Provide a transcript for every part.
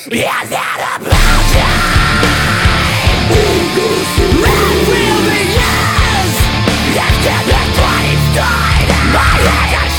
Is that about time? It really is. After the body's died, my head is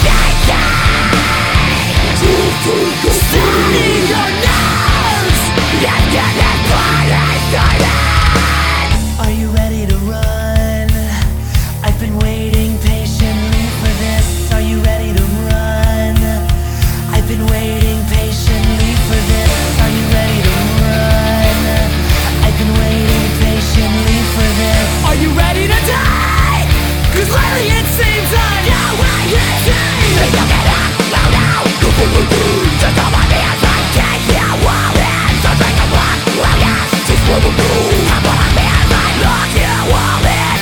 shaking. Studying your nose. After the body's died. Are you ready to run? I've been waiting patiently for this. Are you ready to run? I've been waiting patiently for this. Are you ready to run? I've been waiting patiently for this. Are you ready to die? 'Cause lately it seems I know what you see. Look it up, slow down. Just on my hands, I can't hear what is. So drink a blood, well yes, just what we'll do. Up on my hands, I look you all in.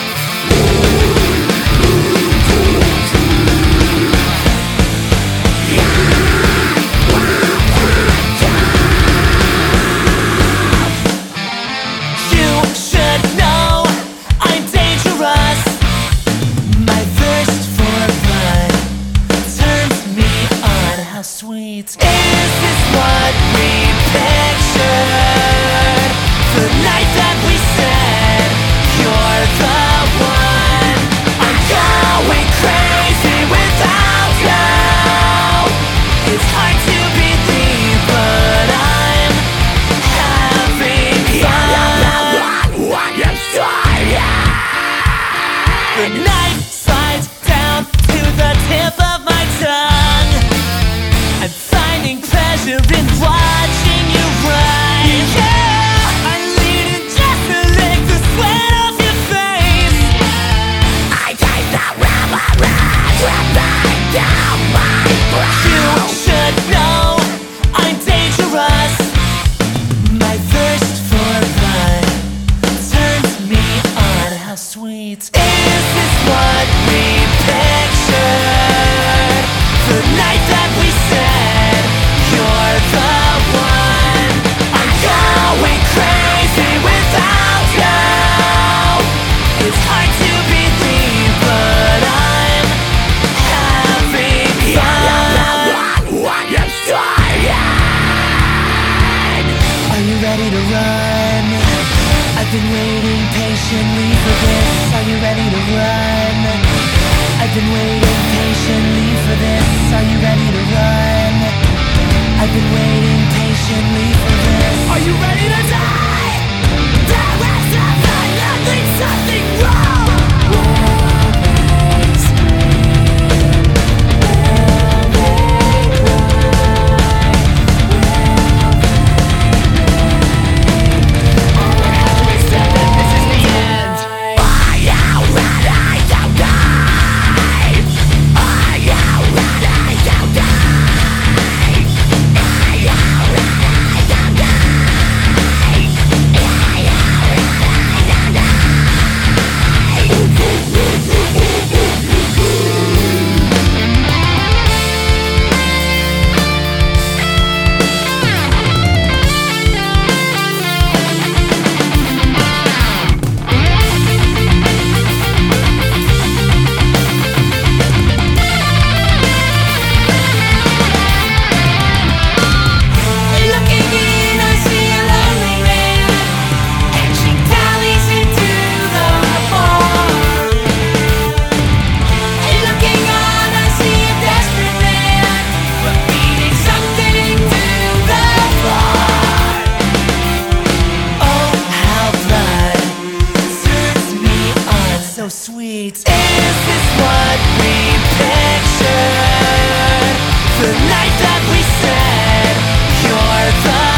You should know I'm dangerous. My thirst for blood turns me on. How sweet is this what we pictured? The night that we said you're the one. I'm going crazy without you. It's hard to believe, but I'm having fun. What you started. The knife slides down to the tip of my tongue. I'm finding pleasure in watching you run. Yeah, I'm leading just to lick the sweat off your face. I taste the rubber dripping down my You brow. should know I'm dangerous. My thirst for blood turns me on. How sweet is this what we pictured? The night that we said you're the one. I'm going crazy without you. It's hard to believe, but I'm having fun. What you started. Are you ready to run? I've been waiting patiently for this. Are you ready to run? I've been waiting patiently for this. Are you ready to run? I've been waiting patiently for this. Are you ready to die? There is definitely something wrong. Sweet. Is this what we pictured? The night that we said you're the